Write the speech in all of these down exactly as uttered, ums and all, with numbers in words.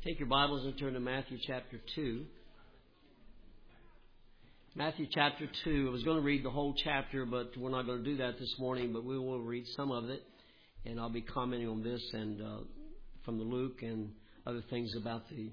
Take your Bibles and turn to Matthew chapter two. Matthew chapter two. I was going to read the whole chapter, but we're not going to do that this morning, but we will read some of it. And I'll be commenting on this and uh, from the Luke and other things about the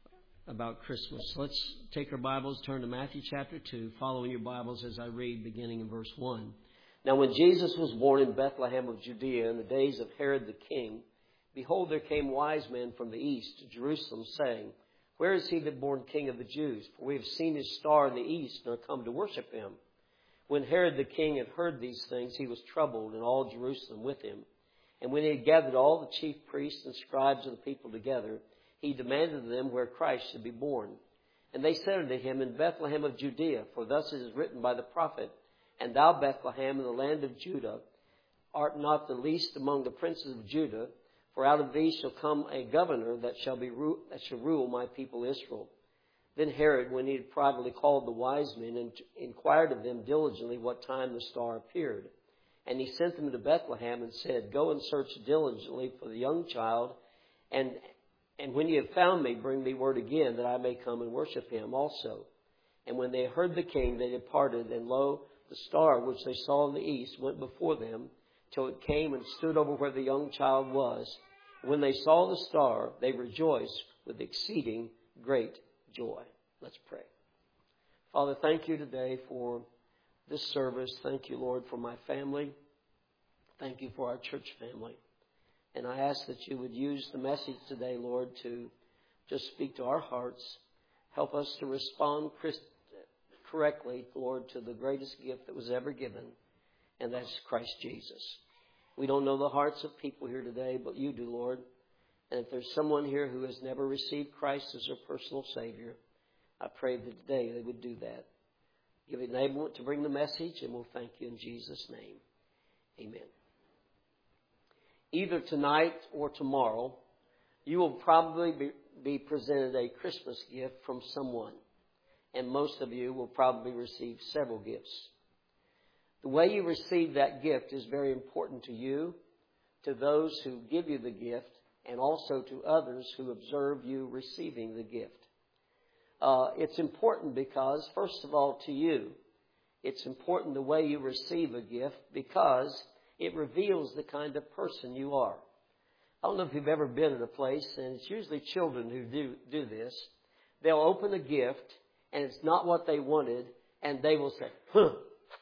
about Christmas. So let's take our Bibles, turn to Matthew chapter two, following your Bibles as I read, beginning in verse one. Now when Jesus was born in Bethlehem of Judea in the days of Herod the king, behold, there came wise men from the east to Jerusalem, saying, Where is he that born King of the Jews? For we have seen his star in the east and are come to worship him. When Herod the king had heard these things, he was troubled, and all Jerusalem with him. And when he had gathered all the chief priests and scribes of the people together, he demanded of them where Christ should be born. And they said unto him, In Bethlehem of Judea, for thus it is written by the prophet, And thou, Bethlehem, in the land of Judah, art not the least among the princes of Judah, for out of thee shall come a governor that shall be that shall rule my people Israel. Then Herod, when he had privately called the wise men, and inquired of them diligently what time the star appeared. And he sent them to Bethlehem and said, Go and search diligently for the young child, and and when you have found me, bring me word again, that I may come and worship him also. And when they heard the king, they departed, and lo, the star which they saw in the east went before them, till it came and stood over where the young child was. When they saw the star, they rejoiced with exceeding great joy. Let's pray. Father, thank you today for this service. Thank you, Lord, for my family. Thank you for our church family. And I ask that you would use the message today, Lord, to just speak to our hearts. Help us to respond correctly, Lord, to the greatest gift that was ever given, and that's Christ Jesus. We don't know the hearts of people here today, but you do, Lord. And if there's someone here who has never received Christ as their personal Savior, I pray that today they would do that. Give enablement to bring the message, and we'll thank you in Jesus' name. Amen. Either tonight or tomorrow, you will probably be, be presented a Christmas gift from someone. And most of you will probably receive several gifts. The way you receive that gift is very important to you, to those who give you the gift, and also to others who observe you receiving the gift. Uh, it's important because, first of all, to you, it's important the way you receive a gift because it reveals the kind of person you are. I don't know if you've ever been at a place, and it's usually children who do, do this. They'll open a gift, and it's not what they wanted, and they will say, huh.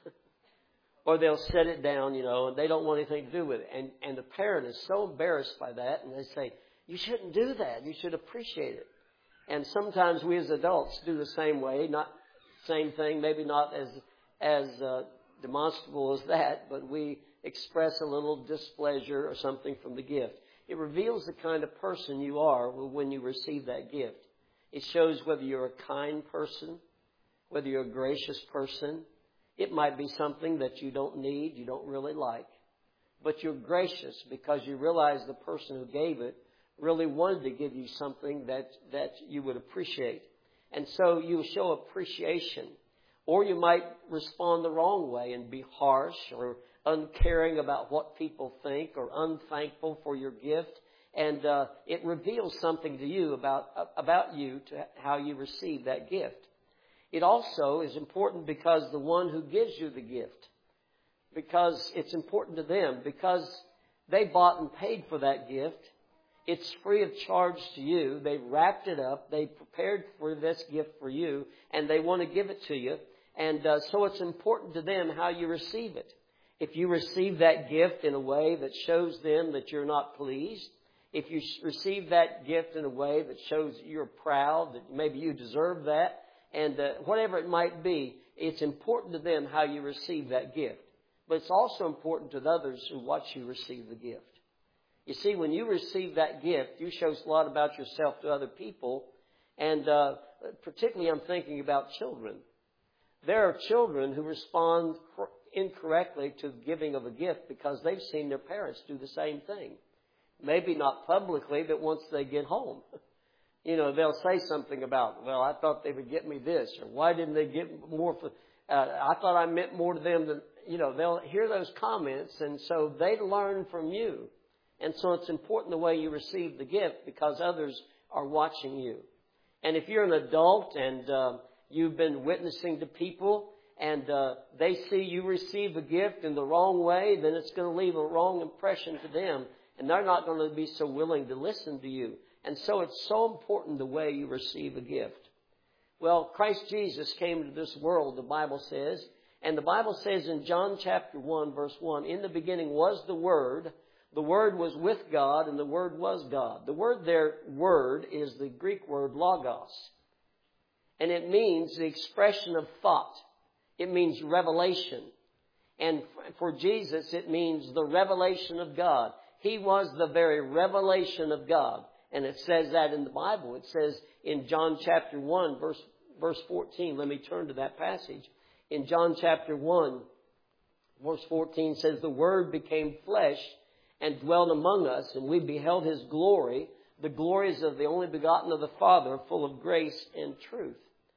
Or they'll set it down, you know, and they don't want anything to do with it. And, and the parent is so embarrassed by that, and they say, you shouldn't do that. You should appreciate it. And sometimes we as adults do the same way, not same thing, maybe not as as uh, demonstrable as that, but we express a little displeasure or something from the gift. It reveals the kind of person you are when you receive that gift. It shows whether you're a kind person, whether you're a gracious person. It might be something that you don't need, you don't really like. But you're gracious because you realize the person who gave it really wanted to give you something that, that you would appreciate. And so you show appreciation. Or you might respond the wrong way and be harsh or uncaring about what people think or unthankful for your gift. And uh, it reveals something to you about, about you, to how you receive that gift. It also is important because the one who gives you the gift, because it's important to them, because they bought and paid for that gift. It's free of charge to you. They wrapped it up. They prepared for this gift for you, and they want to give it to you. And uh, so it's important to them how you receive it. If you receive that gift in a way that shows them that you're not pleased, if you receive that gift in a way that shows you're proud, that maybe you deserve that, and uh, whatever it might be, it's important to them how you receive that gift. But it's also important to the others who watch you receive the gift. You see, when you receive that gift, you show a lot about yourself to other people. And uh, particularly I'm thinking about children. There are children who respond incorrectly to the giving of a gift because they've seen their parents do the same thing. Maybe not publicly, but once they get home. You know, they'll say something about, well, I thought they would get me this, or why didn't they get more for, uh, I thought I meant more to them than, you know, they'll hear those comments, and so they learn from you. And so it's important the way you receive the gift because others are watching you. And if you're an adult and uh, you've been witnessing to people and uh, they see you receive a gift in the wrong way, then it's going to leave a wrong impression to them. And they're not going to be so willing to listen to you. And so it's so important the way you receive a gift. Well, Christ Jesus came to this world, the Bible says. And the Bible says in John chapter one, verse one, in the beginning was the Word. The Word was with God, and the Word was God. The word there, word, is the Greek word logos. And it means the expression of thought. It means revelation. And for Jesus, it means the revelation of God. He was the very revelation of God. And it says that in the Bible. It says in John chapter one, verse, verse fourteen. Let me turn to that passage. In John chapter one, verse fourteen says, the Word became flesh and dwelt among us, and we beheld His glory. The glories of the only begotten of the Father, full of grace and truth.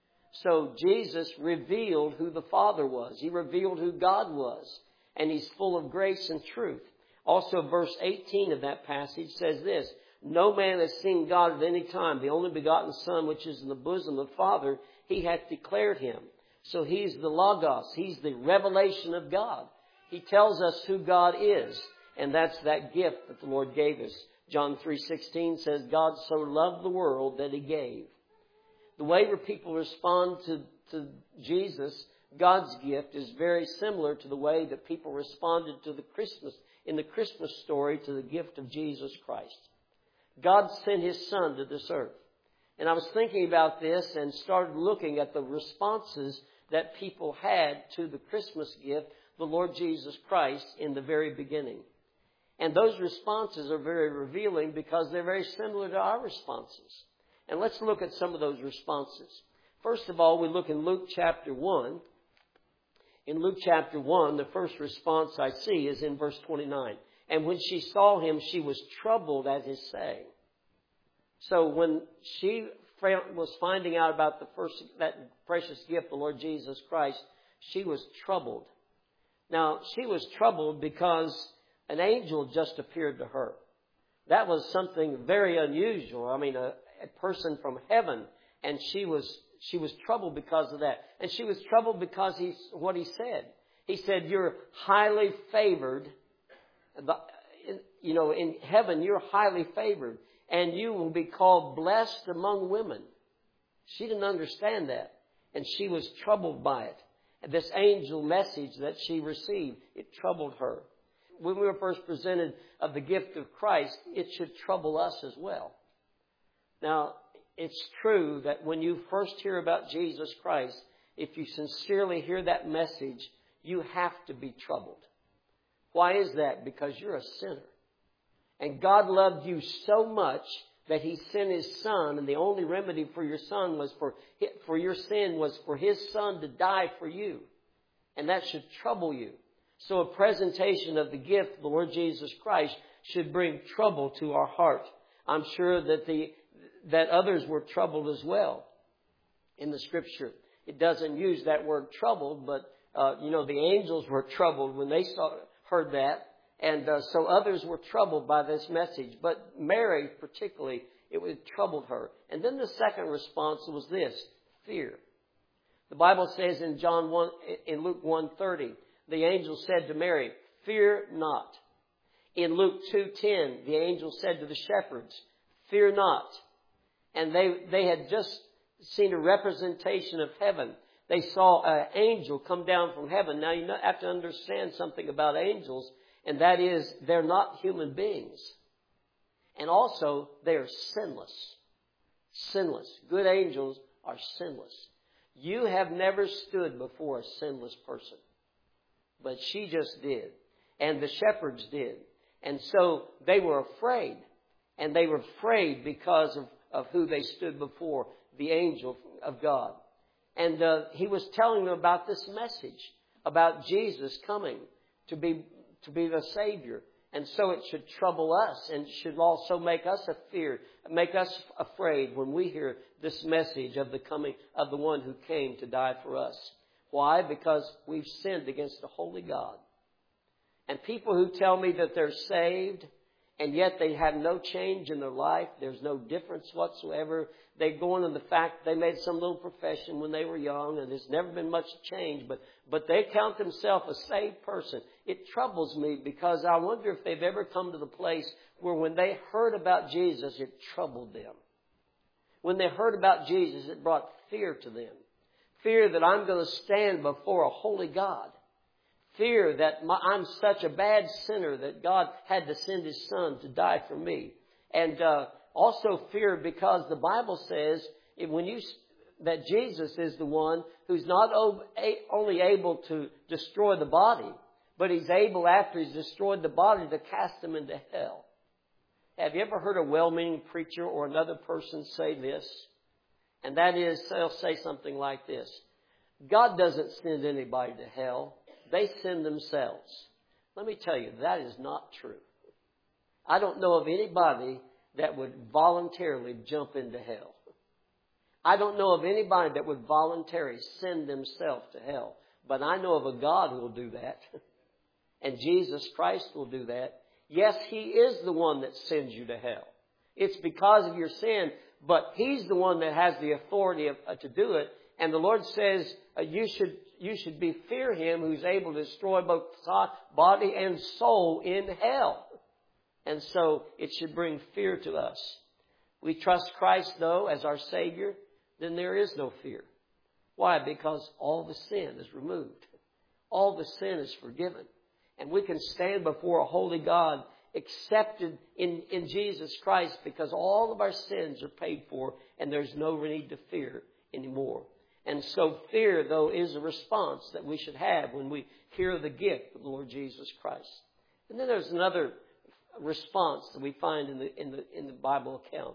So Jesus revealed who the Father was. He revealed who God was. And He's full of grace and truth. Also, verse eighteen of that passage says this, no man has seen God at any time. The only begotten Son, which is in the bosom of the Father, He hath declared Him. So He's the Logos. He's the revelation of God. He tells us who God is. And that's that gift that the Lord gave us. John three sixteen says, God so loved the world that He gave. The way where people respond to, to Jesus, God's gift, is very similar to the way that people responded to the Christmas, in the Christmas story, to the gift of Jesus Christ. God sent His Son to this earth. And I was thinking about this and started looking at the responses that people had to the Christmas gift, the Lord Jesus Christ, in the very beginning. And those responses are very revealing because they're very similar to our responses. And let's look at some of those responses. First of all, we look in Luke chapter one. In Luke chapter one, the first response I see is in verse twenty-nine. And when she saw Him, she was troubled at His saying. So when she was finding out about the first, that precious gift, the Lord Jesus Christ, she was troubled. Now, she was troubled because an angel just appeared to her. That was something very unusual. I mean, a, a person from heaven, and she was she was troubled because of that. And she was troubled because he what he said. He said, "You're highly favored. The, you know, in heaven, you're highly favored, and you will be called blessed among women." She didn't understand that, and she was troubled by it. And this angel message that she received, it troubled her. When we were first presented of the gift of Christ, it should trouble us as well. Now, it's true that when you first hear about Jesus Christ, if you sincerely hear that message, you have to be troubled. Why is that? Because you're a sinner. And God loved you so much that He sent His Son, and the only remedy for your son was for, for your sin was for His Son to die for you. And that should trouble you. So a presentation of the gift of the Lord Jesus Christ should bring trouble to our heart. I'm sure that the that others were troubled as well in the Scripture. It doesn't use that word troubled, but uh, you know the angels were troubled when they saw heard that, and uh, so others were troubled by this message. But Mary, particularly, it, it troubled her. And then the second response was this: fear. The Bible says in John one, in Luke one thirty. The angel said to Mary, "Fear not." In Luke two ten, the angel said to the shepherds, "Fear not." And they, they had just seen a representation of heaven. They saw an angel come down from heaven. Now you have to understand something about angels, and that is they're not human beings. And also, they're sinless. Sinless. Good angels are sinless. You have never stood before a sinless person. But she just did. And the shepherds did. And so they were afraid. And they were afraid because of, of who they stood before, the angel of God. And uh, he was telling them about this message, about Jesus coming to be to be the Savior. And so it should trouble us and should also make us a fear, make us afraid when we hear this message of the coming of the one who came to die for us. Why? Because we've sinned against a holy God. And people who tell me that they're saved and yet they have no change in their life. There's no difference whatsoever. They go on in the fact they made some little profession when they were young, and there's never been much change, but, but they count themselves a saved person. It troubles me because I wonder if they've ever come to the place where when they heard about Jesus, it troubled them. When they heard about Jesus, it brought fear to them. Fear that I'm going to stand before a holy God. Fear that my, I'm such a bad sinner that God had to send His Son to die for me. And uh, also fear because the Bible says when you, that Jesus is the one who's not only able to destroy the body, but He's able, after He's destroyed the body, to cast them into hell. Have you ever heard a well-meaning preacher or another person say this? And that is, they'll say something like this. God doesn't send anybody to hell. They send themselves. Let me tell you, that is not true. I don't know of anybody that would voluntarily jump into hell. I don't know of anybody that would voluntarily send themselves to hell. But I know of a God who will do that. And Jesus Christ will do that. Yes, He is the one that sends you to hell. It's because of your sin, but He's the one that has the authority of, uh, to do it. And the Lord says uh, you should you should be fear Him who's able to destroy both body and soul in hell. And so it should bring fear to us. We trust Christ, though, as our Savior, then there is no fear. Why? Because all the sin is removed. All the sin is forgiven. And we can stand before a holy God accepted in, in Jesus Christ because all of our sins are paid for and there's no need to fear anymore. And so fear, though, is a response that we should have when we hear the gift of the Lord Jesus Christ. And then there's another response that we find in the, in the, in the Bible account.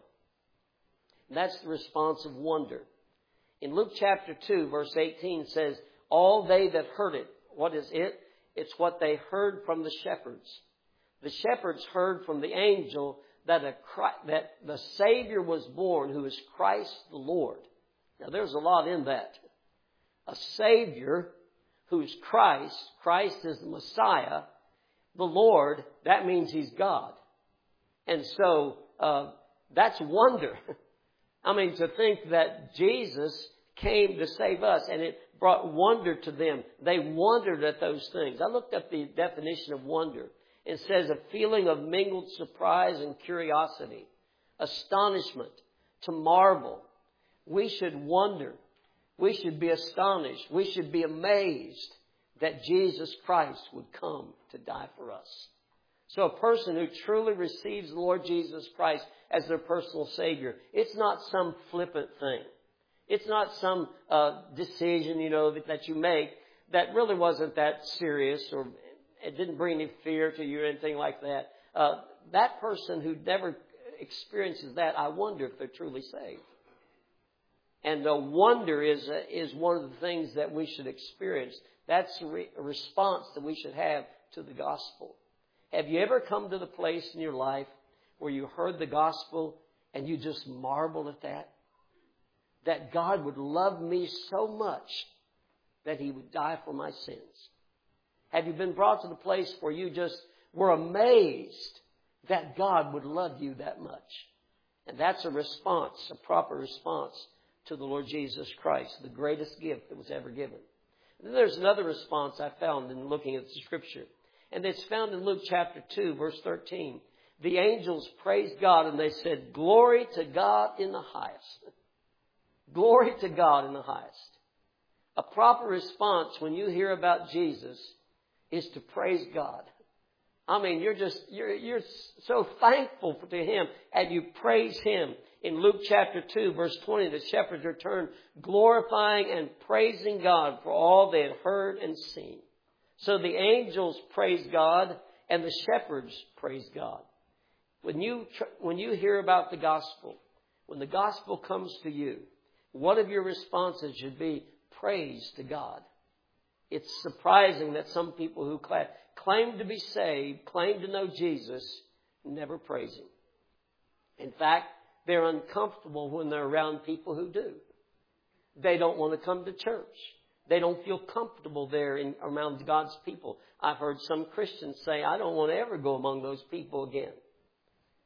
And that's the response of wonder. In Luke chapter two, verse eighteen says, all they that heard it, what is it? It's what they heard from the shepherds. The shepherds heard from the angel that, a, that the Savior was born, who is Christ the Lord. Now, there's a lot in that. A Savior who's Christ. Christ is the Messiah. The Lord, that means He's God. And so, uh, that's wonder. I mean, to think that Jesus came to save us, and it brought wonder to them. They wondered at those things. I looked up the definition of wonder. It says a feeling of mingled surprise and curiosity, astonishment, to marvel. We should wonder. We should be astonished. We should be amazed that Jesus Christ would come to die for us. So a person who truly receives the Lord Jesus Christ as their personal Savior, it's not some flippant thing. It's not some uh, decision, you know, that, that you make that really wasn't that serious, or it didn't bring any fear to you or anything like that. Uh, that person who never experiences that, I wonder if they're truly saved. And the wonder is uh, is one of the things that we should experience. That's a, re- a response that we should have to the gospel. Have you ever come to the place in your life where you heard the gospel and you just marveled at that? That God would love me so much that He would die for my sins. Have you been brought to the place where you just were amazed that God would love you that much? And that's a response, a proper response to the Lord Jesus Christ, the greatest gift that was ever given. And then there's another response I found in looking at the Scripture. And it's found in Luke chapter two, verse thirteen. The angels praised God and they said, glory to God in the highest. Glory to God in the highest. A proper response when you hear about Jesus is to praise God. I mean, you're just, you're, you're so thankful to Him and you praise Him. In Luke chapter two, verse twenty, the shepherds returned glorifying and praising God for all they had heard and seen. So the angels praise God and the shepherds praise God. When you, when you hear about the gospel, when the gospel comes to you, one of your responses should be praise to God. It's surprising that some people who claim to be saved, claim to know Jesus, never praise Him. In fact, they're uncomfortable when they're around people who do. They don't want to come to church. They don't feel comfortable there in, around God's people. I've heard some Christians say, I don't want to ever go among those people again.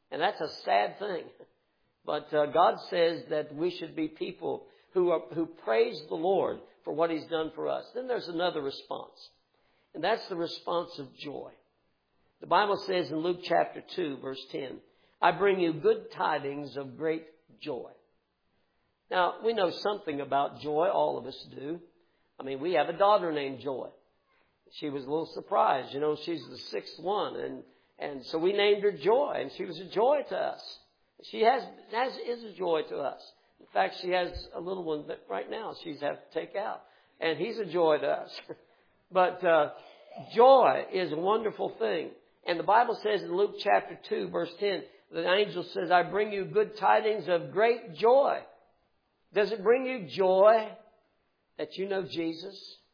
And that's a sad thing. But uh, God says that we should be people who are, who praise the Lord for what He's done for us. Then there's another response. And that's the response of joy. The Bible says in Luke chapter two, verse ten, I bring you good tidings of great joy. Now, we know something about joy. All of us do. I mean, we have a daughter named Joy. She was a little surprised. You know, she's the sixth one. And, and so we named her Joy. And she was a joy to us. She has, has is a joy to us. In fact, she has a little one that right now she's had to take out. And he's a joy to us. But uh, joy is a wonderful thing. And the Bible says in Luke chapter two, verse ten, the angel says, I bring you good tidings of great joy. Does it bring you joy that you know Jesus?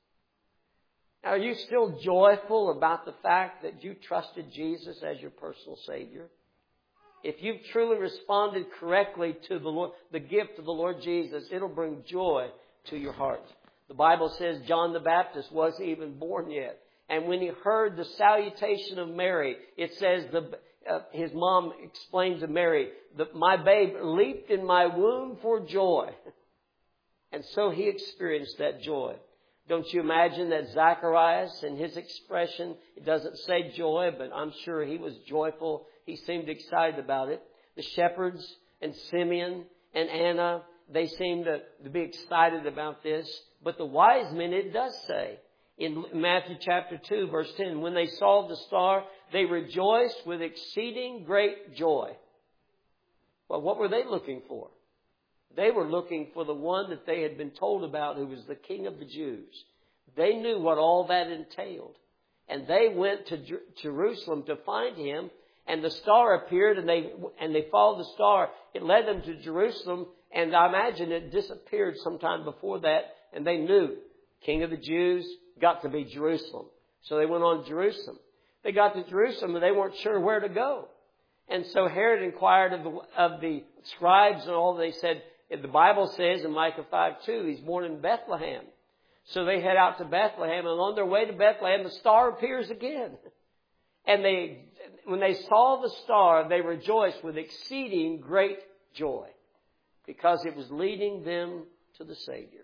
Are you still joyful about the fact that you trusted Jesus as your personal Savior? If you've truly responded correctly to the Lord, the gift of the Lord Jesus, it'll bring joy to your heart. The Bible says John the Baptist wasn't even born yet. And when he heard the salutation of Mary, it says the, uh, his mom explained to Mary that my babe leaped in my womb for joy. And so he experienced that joy. Don't you imagine that Zacharias, in his expression, it doesn't say joy, but I'm sure he was joyful. He seemed excited about it. The shepherds and Simeon and Anna, they seemed to, to be excited about this. But the wise men, it does say, in Matthew chapter two, verse ten, when they saw the star, they rejoiced with exceeding great joy. Well, what were they looking for? They were looking for the one that they had been told about who was the King of the Jews. They knew what all that entailed. And they went to Jer- Jerusalem to find him. And the star appeared and they and they followed the star. It led them to Jerusalem. And I imagine it disappeared sometime before that. And they knew King of the Jews got to be Jerusalem. So they went on to Jerusalem. They got to Jerusalem and they weren't sure where to go. And so Herod inquired of the, of the scribes and all. They said, the Bible says in Micah five two, he's born in Bethlehem. So they head out to Bethlehem, and on their way to Bethlehem, the star appears again. And they, when they saw the star, they rejoiced with exceeding great joy because it was leading them to the Savior.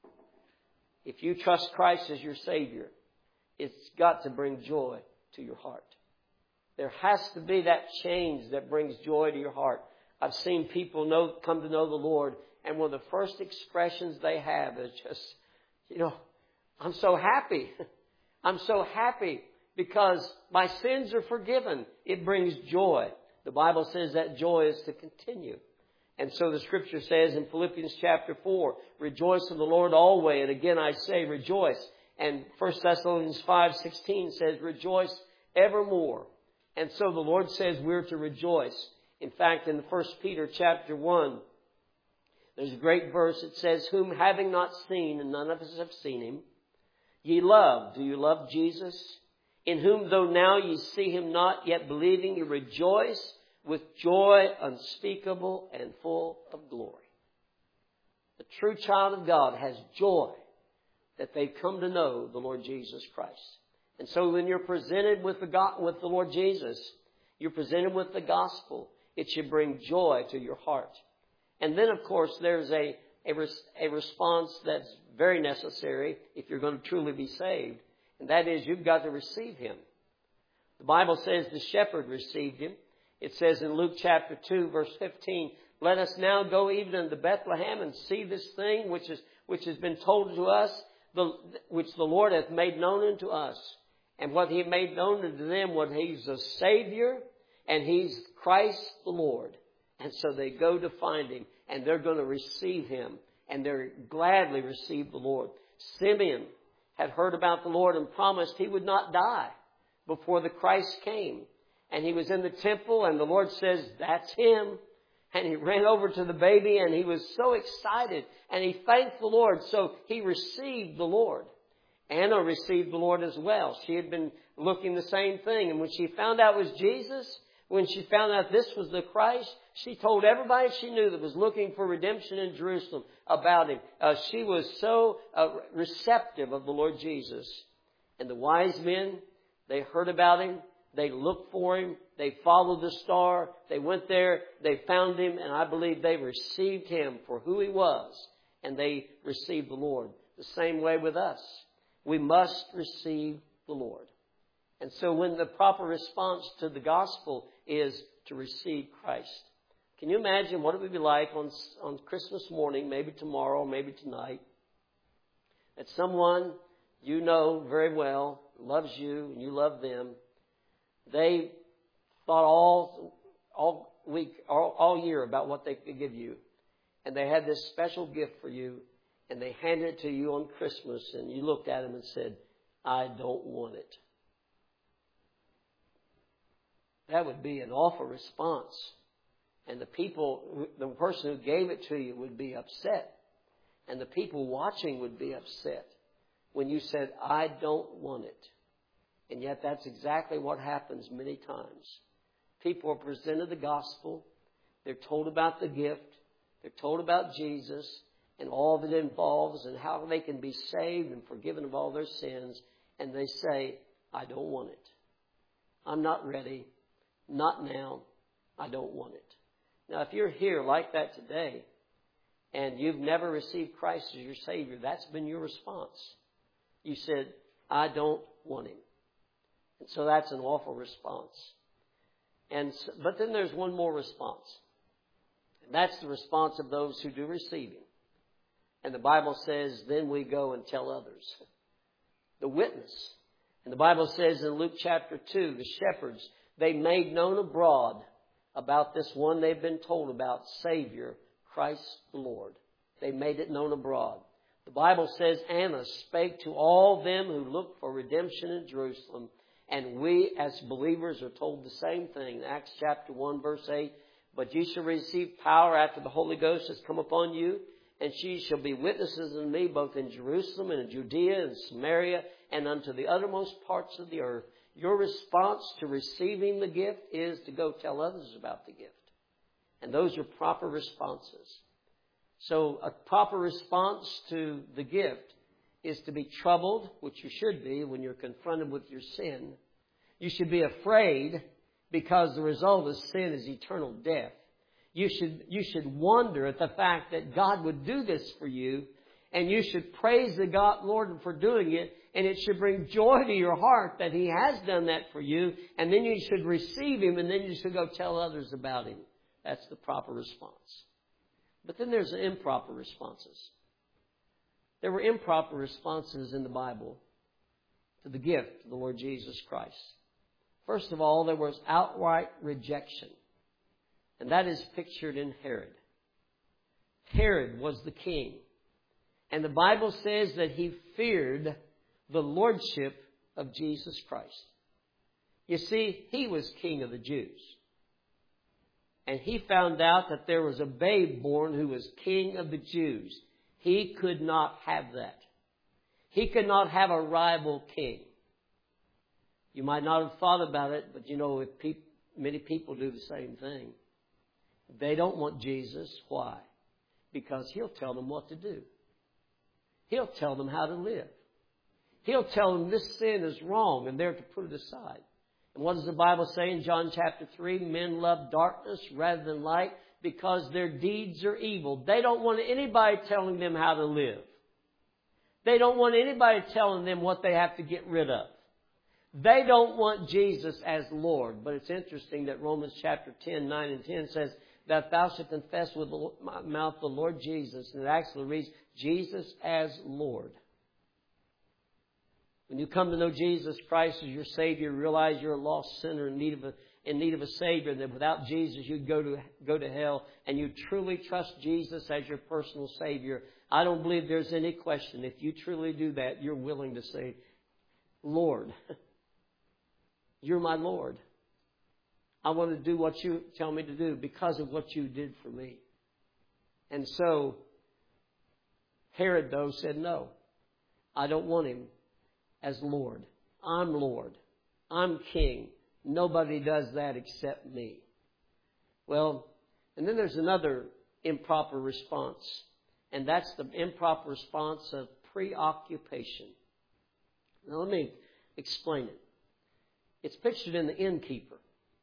If you trust Christ as your Savior, it's got to bring joy to your heart. There has to be that change that brings joy to your heart. I've seen people know, come to know the Lord, and one of the first expressions they have is just, you know, I'm so happy. I'm so happy because my sins are forgiven. It brings joy. The Bible says that joy is to continue. And so the Scripture says in Philippians chapter four, rejoice in the Lord always. And again I say rejoice. And First Thessalonians five sixteen says rejoice evermore. And so the Lord says we're to rejoice. In fact, in the First Peter chapter one, there's a great verse. It says, whom having not seen, and none of us have seen him, ye love. Do you love Jesus? In whom though now ye see him not, yet believing, you rejoice with joy unspeakable and full of glory. The true child of God has joy that they've come to know the Lord Jesus Christ. And so when you're presented with the God, with the Lord Jesus, you're presented with the gospel. It should bring joy to your heart. And then, of course, there's a, a, res, a response that's very necessary if you're going to truly be saved. And that is you've got to receive him. The Bible says the shepherd received him. It says in Luke chapter two, verse fifteen, let us now go even unto Bethlehem and see this thing which is which has been told to us, the, which the Lord hath made known unto us. And what he made known unto them, what he's a Savior, and he's Christ the Lord. And so they go to find him, and they're going to receive him, and they're gladly receive the Lord. Simeon had heard about the Lord and promised he would not die before the Christ came. And he was in the temple, and the Lord says, that's him. And he ran over to the baby, and he was so excited, and he thanked the Lord. So he received the Lord. Anna received the Lord as well. She had been looking the same thing. And when she found out it was Jesus, when she found out this was the Christ, she told everybody she knew that was looking for redemption in Jerusalem about him. Uh, she was so uh, receptive of the Lord Jesus. And the wise men, they heard about him. They looked for him. They followed the star. They went there. They found him. And I believe they received him for who he was. And they received the Lord. The same way with us. We must receive the Lord. And so when the proper response to the gospel is to receive Christ. Can you imagine what it would be like on, on Christmas morning, maybe tomorrow, maybe tonight, that someone you know very well loves you and you love them. They thought all all week, all, all year about what they could give you. And they had this special gift for you. And they handed it to you on Christmas. And you looked at them and said, I don't want it. That would be an awful response. And the people, the person who gave it to you would be upset. And the people watching would be upset when you said, I don't want it. And yet that's exactly what happens many times. People are presented the gospel. They're told about the gift. They're told about Jesus and all that it involves and how they can be saved and forgiven of all their sins. And they say, I don't want it. I'm not ready. Not now. I don't want it. Now, if you're here like that today and you've never received Christ as your Savior, that's been your response. You said, I don't want him. And so that's an awful response. And so, but then there's one more response. And that's the response of those who do receive him. And the Bible says, then we go and tell others. The witness. And the Bible says in Luke chapter two, the shepherds, they made known abroad about this one they've been told about, Savior, Christ the Lord. They made it known abroad. The Bible says, Anna spake to all them who looked for redemption in Jerusalem. And we as believers are told the same thing. Acts chapter one verse eight. But ye shall receive power after the Holy Ghost has come upon you. And ye shall be witnesses unto me both in Jerusalem and in Judea and Samaria and unto the uttermost parts of the earth. Your response to receiving the gift is to go tell others about the gift. And those are proper responses. So a proper response to the gift is to be troubled, which you should be when you're confronted with your sin. You should be afraid because the result of sin is eternal death. You should, you should wonder at the fact that God would do this for you. And you should praise the God, Lord, for doing it. And it should bring joy to your heart that he has done that for you. And then you should receive him. And then you should go tell others about him. That's the proper response. But then there's the improper responses. There were improper responses in the Bible to the gift of the Lord Jesus Christ. First of all, there was outright rejection. And that is pictured in Herod. Herod was the king. And the Bible says that he feared the lordship of Jesus Christ. You see, he was king of the Jews. And he found out that there was a babe born who was king of the Jews. He could not have that. He could not have a rival king. You might not have thought about it, but you know, if pe- many people do the same thing. They don't want Jesus. Why? Because he'll tell them what to do. He'll tell them how to live. He'll tell them this sin is wrong and they're to put it aside. And what does the Bible say in John chapter three? Men love darkness rather than light because their deeds are evil. They don't want anybody telling them how to live. They don't want anybody telling them what they have to get rid of. They don't want Jesus as Lord. But it's interesting that Romans chapter ten, nine and ten says that thou shalt confess with my mouth the Lord Jesus. And it actually reads Jesus as Lord. When you come to know Jesus Christ as your Savior, realize you're a lost sinner in need of a, in need of a Savior, that without Jesus you'd go to, go to hell, and you truly trust Jesus as your personal Savior, I don't believe there's any question. If you truly do that, you're willing to say, Lord, you're my Lord. I want to do what you tell me to do because of what you did for me. And so, Herod, though, said, no, I don't want him as Lord. I'm Lord. I'm King. Nobody does that except me. Well, and then there's another improper response. And that's the improper response of preoccupation. Now let me explain it. It's pictured in the innkeeper.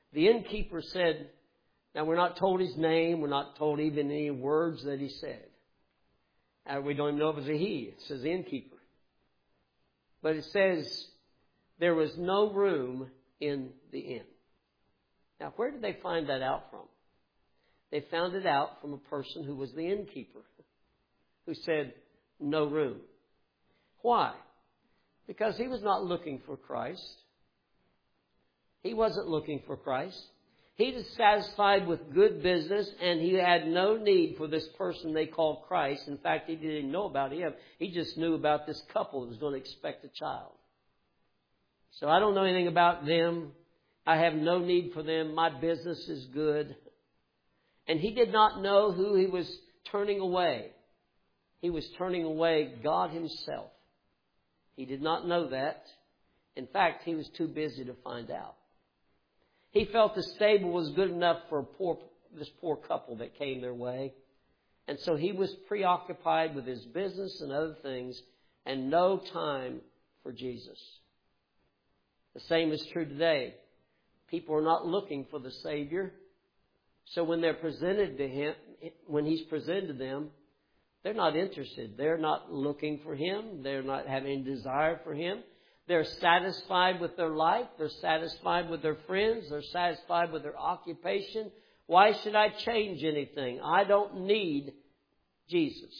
The innkeeper said, now we're not told his name, we're not told even any words that he said. Uh, we don't even know if it was a he. It says innkeeper. But it says there was no room in the inn. Now, where did they find that out from? They found it out from a person who was the innkeeper, who said, no room. Why? Because he was not looking for Christ. He wasn't looking for Christ. He was satisfied with good business, and he had no need for this person they called Christ. In fact, he didn't know about him. He just knew about this couple that was going to expect a child. So I don't know anything about them. I have no need for them. My business is good. And he did not know who he was turning away. He was turning away God himself. He did not know that. In fact, he was too busy to find out. He felt the stable was good enough for a poor, this poor couple that came their way. And so he was preoccupied with his business and other things and no time for Jesus. The same is true today. People are not looking for the Savior. So when they're presented to him, when he's presented to them, they're not interested. They're not looking for him. They're not having desire for him. They're satisfied with their life. They're satisfied with their friends. They're satisfied with their occupation. Why should I change anything? I don't need Jesus.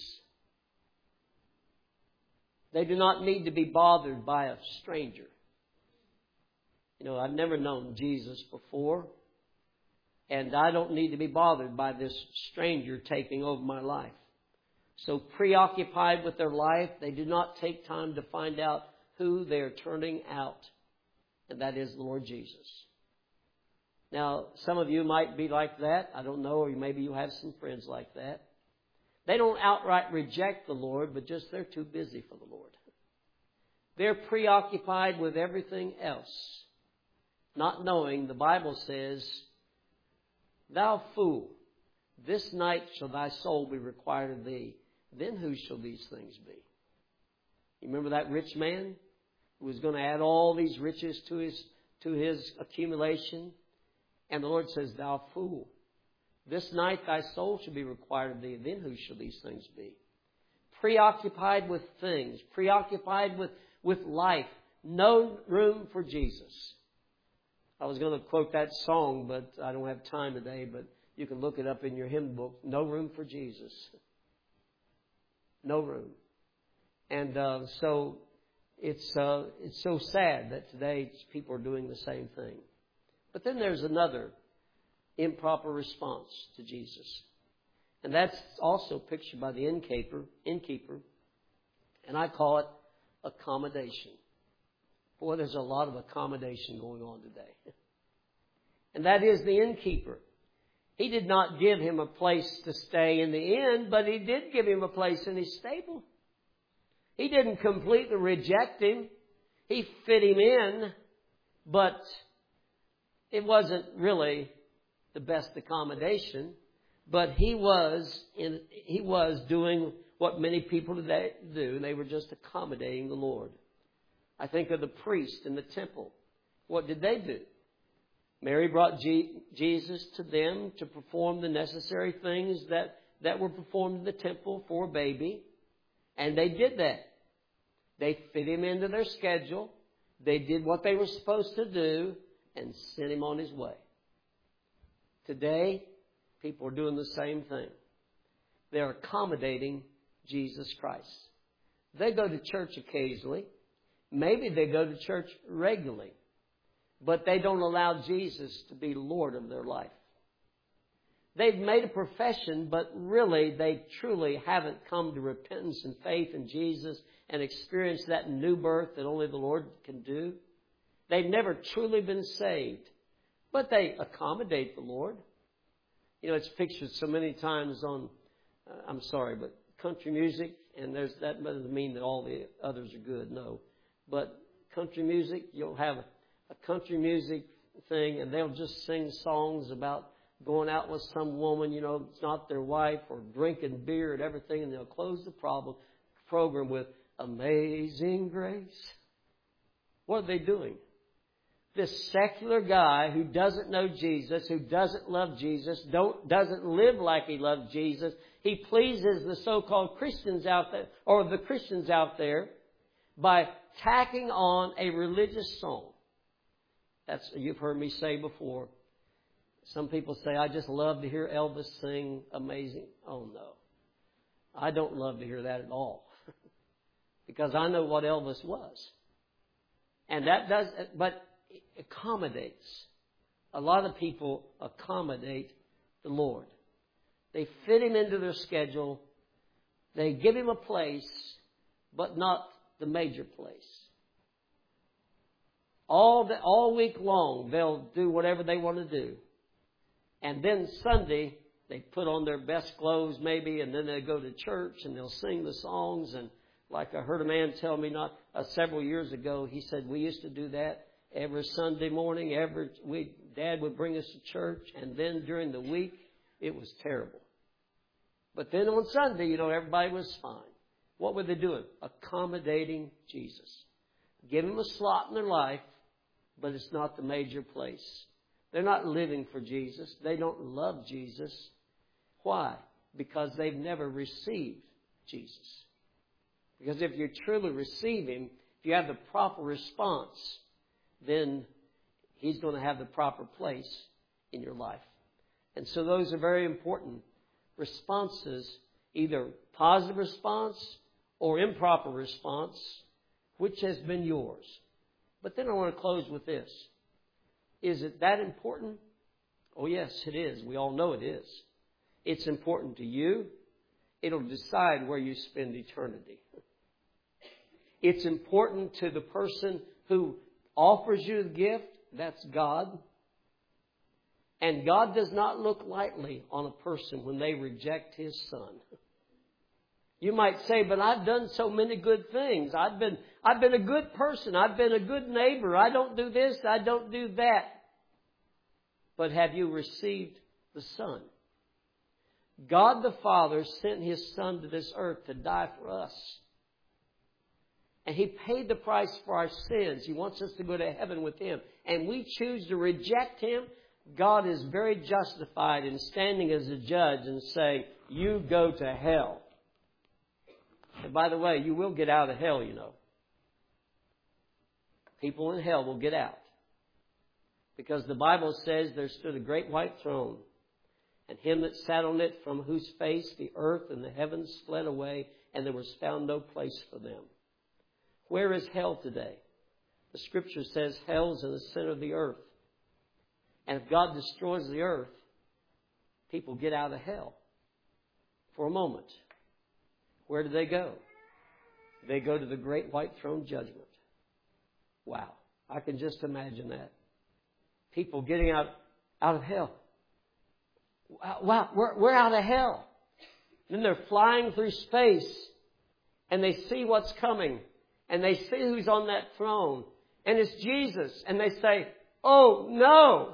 They do not need to be bothered by a stranger. You know, I've never known Jesus before, and I don't need to be bothered by this stranger taking over my life. So preoccupied with their life, they do not take time to find out who they are turning out, and that is the Lord Jesus. Now, some of you might be like that. I don't know, or maybe you have some friends like that. They don't outright reject the Lord, but just they're too busy for the Lord. They're preoccupied with everything else, not knowing the Bible says, thou fool, this night shall thy soul be required of thee. Then who shall these things be? You remember that rich man who was going to add all these riches to his, to his accumulation? And the Lord says, thou fool, this night thy soul shall be required of thee. Then who shall these things be? Preoccupied with things, preoccupied with, with life, no room for Jesus. I was going to quote that song, but I don't have time today, but you can look it up in your hymn book. No room for Jesus. No room. And uh, so it's uh, it's so sad that today people are doing the same thing. But then there's another improper response to Jesus. And that's also pictured by the innkeeper, innkeeper, and I call it accommodation. Boy, there's a lot of accommodation going on today. And that is the innkeeper. He did not give him a place to stay in the inn, but he did give him a place in his stable. He didn't completely reject him. He fit him in, but it wasn't really the best accommodation. But he was in, he was doing what many people today do. They were just accommodating the Lord. I think of the priest in the temple. What did they do? Mary brought G- Jesus to them to perform the necessary things that, that were performed in the temple for a baby. And they did that. They fit him into their schedule. They did what they were supposed to do and sent him on his way. Today, people are doing the same thing. They're accommodating Jesus Christ. They go to church occasionally. Maybe they go to church regularly. But they don't allow Jesus to be Lord of their life. They've made a profession, but really they truly haven't come to repentance and faith in Jesus and experienced that new birth that only the Lord can do. They've never truly been saved. But they accommodate the Lord. You know, it's pictured so many times on, uh, I'm sorry, but country music, and there's that doesn't mean that all the others are good, no. But country music, you'll have a, a country music thing, and they'll just sing songs about going out with some woman, you know, it's not their wife, or drinking beer and everything, and they'll close the problem, program with Amazing Grace. What are they doing? this secular guy who doesn't know Jesus, who doesn't love Jesus, don't, doesn't live like he loves Jesus. He pleases the so-called Christians out there, or the Christians out there, by tacking on a religious song. That's, you've heard me say before. Some people say, I just love to hear Elvis sing amazing. Oh, no. I don't love to hear that at all. Because I know what Elvis was. And that does, but it accommodates. A lot of people accommodate the Lord. They fit Him into their schedule. They give Him a place, but not the major place. All the, all week long, they'll do whatever they want to do. And then Sunday, they put on their best clothes maybe, and then they go to church and they'll sing the songs. And like I heard a man tell me not uh, several years ago, he said, we used to do that every Sunday morning. Every we Dad would bring us to church, and then during the week, it was terrible. But then on Sunday, you know, everybody was fine. What were they doing? Accommodating Jesus. Give Him a slot in their life, but it's not the major place. They're not living for Jesus. They don't love Jesus. Why? Because they've never received Jesus. Because if you truly receive Him, if you have the proper response, then He's going to have the proper place in your life. And so those are very important responses, either positive response or improper response, which has been yours. But then I want to close with this. Is it that important? Oh, yes, it is. We all know it is. It's important to you. It'll decide where you spend eternity. It's important to the person who offers you the gift. That's God. And God does not look lightly on a person when they reject His Son. You might say, but I've done so many good things. I've been, I've been a good person. I've been a good neighbor. I don't do this. I don't do that. But have you received the Son? God the Father sent His Son to this earth to die for us. And He paid the price for our sins. He wants us to go to heaven with Him. And we choose to reject Him. God is very justified in standing as a judge and saying, you go to hell. And by the way, you will get out of hell, you know. People in hell will get out. Because the Bible says there stood a great white throne, and Him that sat on it, from whose face the earth and the heavens fled away, and there was found no place for them. Where is hell today? The Scripture says hell is in the center of the earth. And if God destroys the earth, people get out of hell for a moment. Where do they go? They go to the great white throne judgment. Wow. I can just imagine that. People getting out, out of hell. Wow, we're, we're out of hell. Then they're flying through space, and they see what's coming, and they see who's on that throne, and it's Jesus, and they say, oh, no.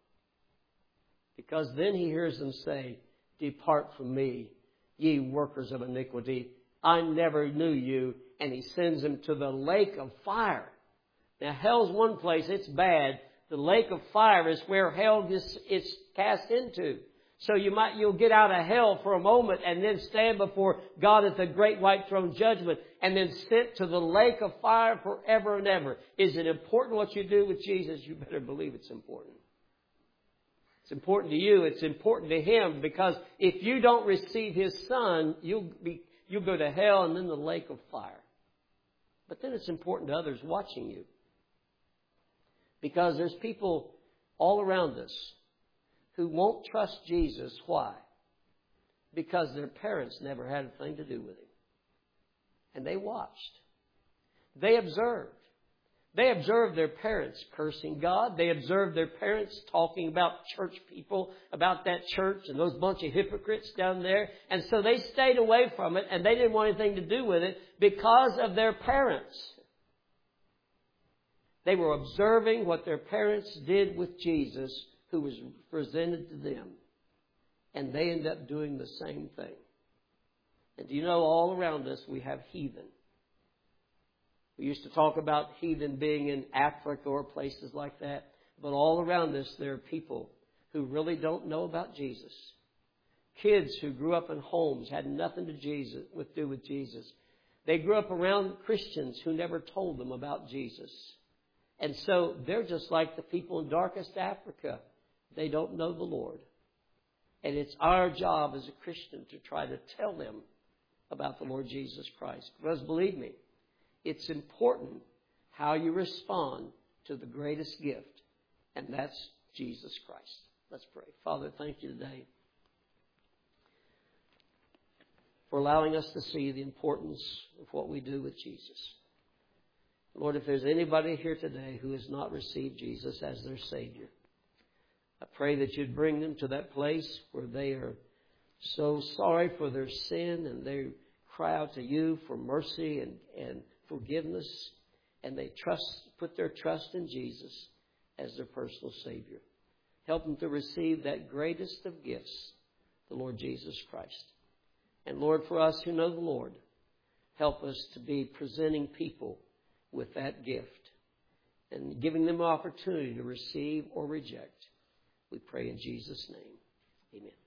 Because then He hears them say, depart from me, ye workers of iniquity. I never knew you. And He sends them to the lake of fire. Now, hell's one place. It's bad. The lake of fire is where hell gets it's cast into. So you might, you'll get out of hell for a moment and then stand before God at the great white throne judgment and then sent to the lake of fire forever and ever. Is it important what you do with Jesus? You better believe it's important. It's important to you. It's important to Him, because if you don't receive His Son, you'll be, you'll go to hell and then the lake of fire. But then it's important to others watching you. Because there's people all around us who won't trust Jesus. Why? Because their parents never had a thing to do with Him. And they watched. They observed. They observed their parents cursing God. They observed their parents talking about church people, about that church and those bunch of hypocrites down there. And so they stayed away from it, and they didn't want anything to do with it because of their parents. They were observing what their parents did with Jesus, who was presented to them. And they end up doing the same thing. And do you know, all around us we have heathen. We used to talk about heathen being in Africa or places like that. But all around us, there are people who really don't know about Jesus. Kids who grew up in homes had nothing to Jesus, with do with Jesus. They grew up around Christians who never told them about Jesus. And so they're just like the people in darkest Africa. They don't know the Lord. And it's our job as a Christian to try to tell them about the Lord Jesus Christ. Because believe me, it's important how you respond to the greatest gift, and that's Jesus Christ. Let's pray. Father, thank you today for allowing us to see the importance of what we do with Jesus. Lord, if there's anybody here today who has not received Jesus as their Savior, I pray that you'd bring them to that place where they are so sorry for their sin and they cry out to you for mercy and, and forgiveness, and they trust, put their trust in Jesus as their personal Savior. Help them to receive that greatest of gifts, the Lord Jesus Christ. And Lord, for us who know the Lord, help us to be presenting people with that gift and giving them an opportunity to receive or reject. We pray in Jesus' name. Amen.